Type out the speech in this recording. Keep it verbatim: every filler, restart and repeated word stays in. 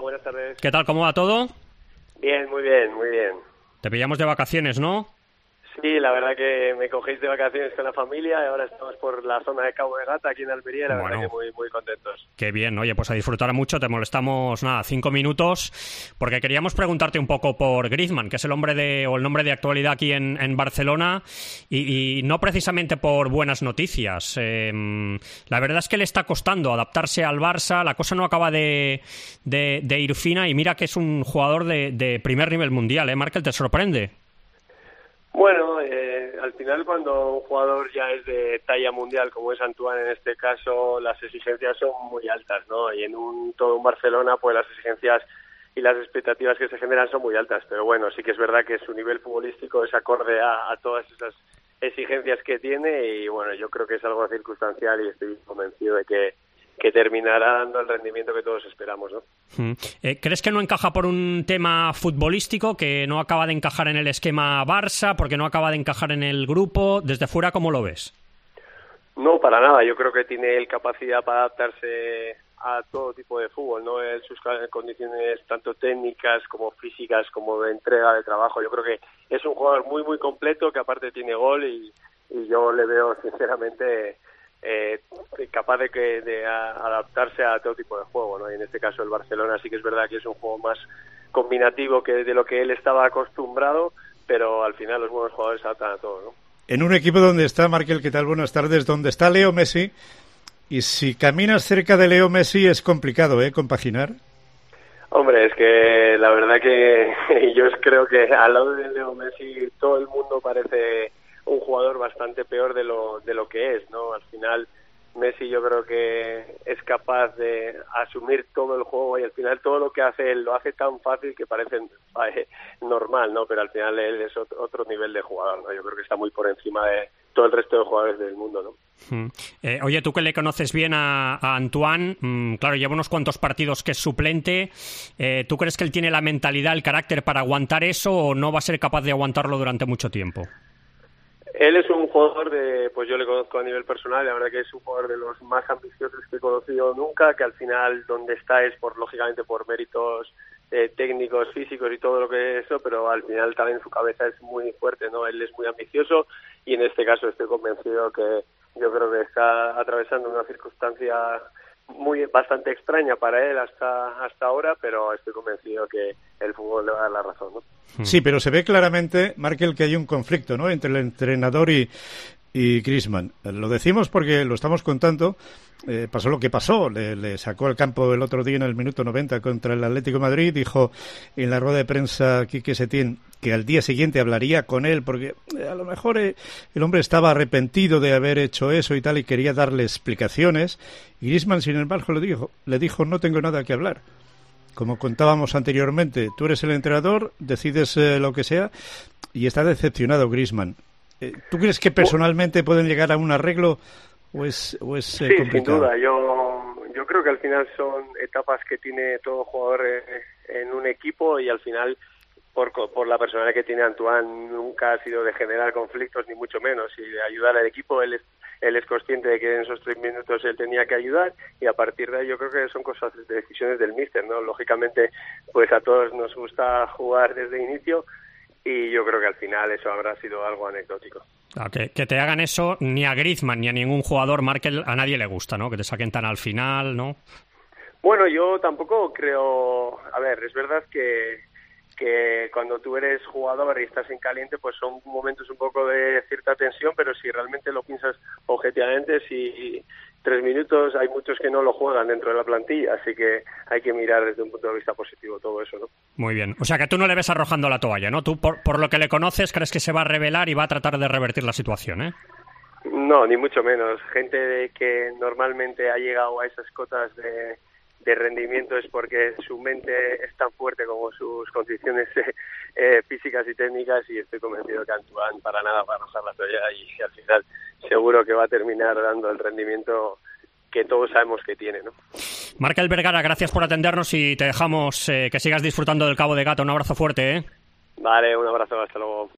buenas tardes. ¿Qué tal? ¿Cómo va todo? Bien, muy bien, muy bien. Te pillamos de vacaciones, ¿no? Sí, la verdad que me cogéis de vacaciones con la familia y ahora estamos por la zona de Cabo de Gata, aquí en Almería, y la bueno, verdad que muy, muy contentos. Qué bien, oye, pues a disfrutar mucho. Te molestamos, nada, cinco minutos, porque queríamos preguntarte un poco por Griezmann, que es el hombre de, o el nombre de actualidad aquí en, en Barcelona, y, y no precisamente por buenas noticias. Eh, la verdad es que le está costando adaptarse al Barça, la cosa no acaba de, de, de ir fina, y mira que es un jugador de, de primer nivel mundial, ¿eh, Markel? ¿Te sorprende? Bueno, eh, al final cuando un jugador ya es de talla mundial, como es Antoine en este caso, las exigencias son muy altas, ¿no? Y en un todo un Barcelona, pues las exigencias y las expectativas que se generan son muy altas. Pero bueno, sí que es verdad que su nivel futbolístico es acorde a, a todas esas exigencias que tiene y bueno, yo creo que es algo circunstancial y estoy convencido de que que terminará dando el rendimiento que todos esperamos, ¿no? Hmm. Eh, ¿Crees que no encaja por un tema futbolístico, que no acaba de encajar en el esquema Barça, porque no acaba de encajar en el grupo? Desde fuera, ¿cómo lo ves? No, para nada. Yo creo que tiene él capacidad para adaptarse a todo tipo de fútbol, ¿no? En sus condiciones tanto técnicas como físicas, como de entrega de trabajo. Yo creo que es un jugador muy, muy completo, que aparte tiene gol y, y yo le veo sinceramente Eh, capaz de que de a, adaptarse a todo tipo de juego, ¿no? Y en este caso el Barcelona sí que es verdad que es un juego más combinativo que de lo que él estaba acostumbrado, pero al final los buenos jugadores se adaptan a todo, ¿no? En un equipo donde está, Markel, ¿qué tal? Buenas tardes, donde está Leo Messi, y si caminas cerca de Leo Messi es complicado, ¿eh? Compaginar. Hombre, es que la verdad que yo creo que al lado de Leo Messi todo el mundo parece un jugador bastante peor de lo de lo que es, ¿no? Al final Messi yo creo que es capaz de asumir todo el juego y al final todo lo que hace él lo hace tan fácil que parece eh, normal, ¿no? Pero al final él es otro, otro nivel de jugador, ¿no? Yo creo que está muy por encima de todo el resto de jugadores del mundo, ¿no? Hmm. Eh, oye, tú que le conoces bien a, a Antoine, mmm, claro, lleva unos cuantos partidos que es suplente, eh, ¿tú crees que él tiene la mentalidad, el carácter para aguantar eso o no va a ser capaz de aguantarlo durante mucho tiempo? Él es un jugador de, pues yo le conozco a nivel personal, la verdad que es un jugador de los más ambiciosos que he conocido nunca, que al final donde está es por lógicamente por méritos eh, técnicos, físicos y todo lo que es eso, pero al final también su cabeza es muy fuerte, ¿no? Él es muy ambicioso y en este caso estoy convencido que yo creo que está atravesando una circunstancia muy bastante extraña para él hasta hasta ahora, pero estoy convencido que el fútbol le va a dar la razón, ¿no? Sí, pero se ve claramente, Markel, que hay un conflicto, ¿no?, entre el entrenador y, y Griezmann. Lo decimos porque lo estamos contando. Eh, pasó lo que pasó, le, le sacó al campo el otro día en el minuto noventa contra el Atlético de Madrid, dijo en la rueda de prensa Quique Setién que al día siguiente hablaría con él porque eh, a lo mejor eh, el hombre estaba arrepentido de haber hecho eso y tal y quería darle explicaciones, y Griezmann sin embargo le dijo, le dijo no tengo nada que hablar. Como contábamos anteriormente, tú eres el entrenador, decides eh, lo que sea, y está decepcionado Griezmann. Eh, ¿Tú crees que personalmente pueden llegar a un arreglo o es, o es eh, sí, complicado? Sin duda. Yo, yo creo que al final son etapas que tiene todo jugador eh, en un equipo y al final, por, por la personalidad que tiene Antoine, nunca ha sido de generar conflictos, ni mucho menos, y de ayudar al equipo. Él es Él es consciente de que en esos tres minutos él tenía que ayudar y a partir de ahí yo creo que son cosas de decisiones del míster, ¿no? Lógicamente, pues a todos nos gusta jugar desde el inicio y yo creo que al final eso habrá sido algo anecdótico. Claro, que, que te hagan eso ni a Griezmann ni a ningún jugador, Markel, a nadie le gusta, ¿no? Que te saquen tan al final, ¿no? Bueno, yo tampoco creo... A ver, es verdad que... que cuando tú eres jugador y estás en caliente, pues son momentos un poco de cierta tensión, pero si realmente lo piensas objetivamente, si tres minutos hay muchos que no lo juegan dentro de la plantilla, así que hay que mirar desde un punto de vista positivo todo eso, ¿no? Muy bien, o sea que tú no le ves arrojando la toalla, ¿no? Tú, por, por lo que le conoces, crees que se va a revelar y va a tratar de revertir la situación, ¿eh? No, ni mucho menos. Gente de que normalmente ha llegado a esas cotas de... de rendimiento es porque su mente es tan fuerte como sus condiciones eh, eh, físicas y técnicas y estoy convencido que Antoine para nada va a arrojar la toalla y al final seguro que va a terminar dando el rendimiento que todos sabemos que tiene, ¿no? Markel Vergara, gracias por atendernos y te dejamos eh, que sigas disfrutando del Cabo de Gata. Un abrazo fuerte, ¿eh? Vale, un abrazo, hasta luego.